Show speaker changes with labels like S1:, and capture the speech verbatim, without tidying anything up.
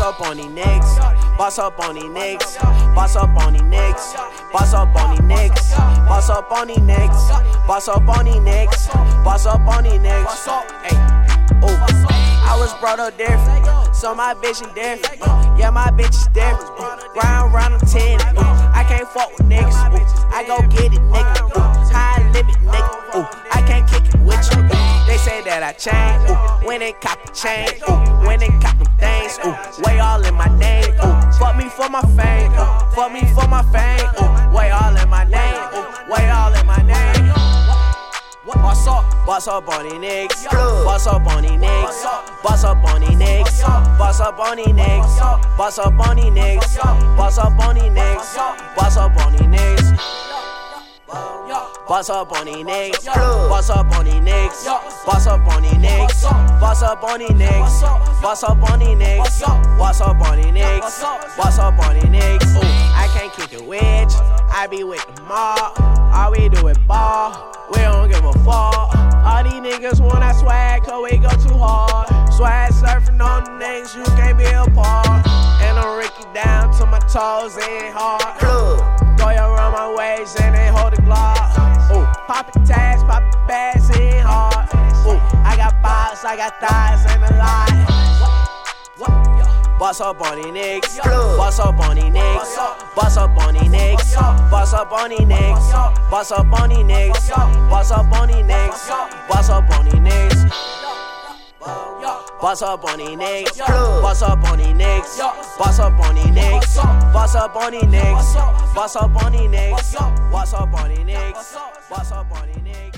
S1: up on these niggas, boss up on these niggas, boss up on these niggas, boss up on these niggas, boss up on these niggas, boss up on these niggas, boss up on these niggas. Hey, ooh, I was brought up different, so my bitch is different. Yeah, my bitch is different. Round round the ten, I can't fuck with niggas. I go get it, nigga. High limit, nigga. Ooh, I can't kick it with you. They say that I change. Ooh, when they cop the chain. Ooh, when they cop them things. Ooh, way all in my name. Ooh, fuck me for my fame. Ooh, fuck me for my fame. Ooh, way all in my name. Ooh, way all in my name. Boss up, boss up on these niggas, boss up on these niggas, boss up on these niggas, boss up on these niggas, boss up on these niggas, boss up on these niggas, boss up on these niggas, boss up on these niggas, boss up on these niggas, boss up on these niggas, boss up on these niggas, boss up on these niggas, boss up on these niggas, boss up on these niggas. I can't kick it with you, I be with the mob, all we do is ball. We don't give a fuck. All these niggas want that swag, cause we go too hard. Swag surfing on the niggas, you can't be apart. And I'm Ricky down to my toes, it ain't hard. Go around my waist and they hold the glock. Ooh, poppin' tags, poppin' bags, it ain't hard. Ooh, I got bars, I got thighs and a lot. Boss up on these niggas, boss up on these niggas, boss up on these niggas, boss up on these niggas, boss up on these niggas, boss up on these niggas, boss up on these niggas, boss up on these niggas, boss up on these niggas, boss up on these niggas, boss up on these niggas, boss up on these niggas, boss up on these niggas, boss up on these niggas.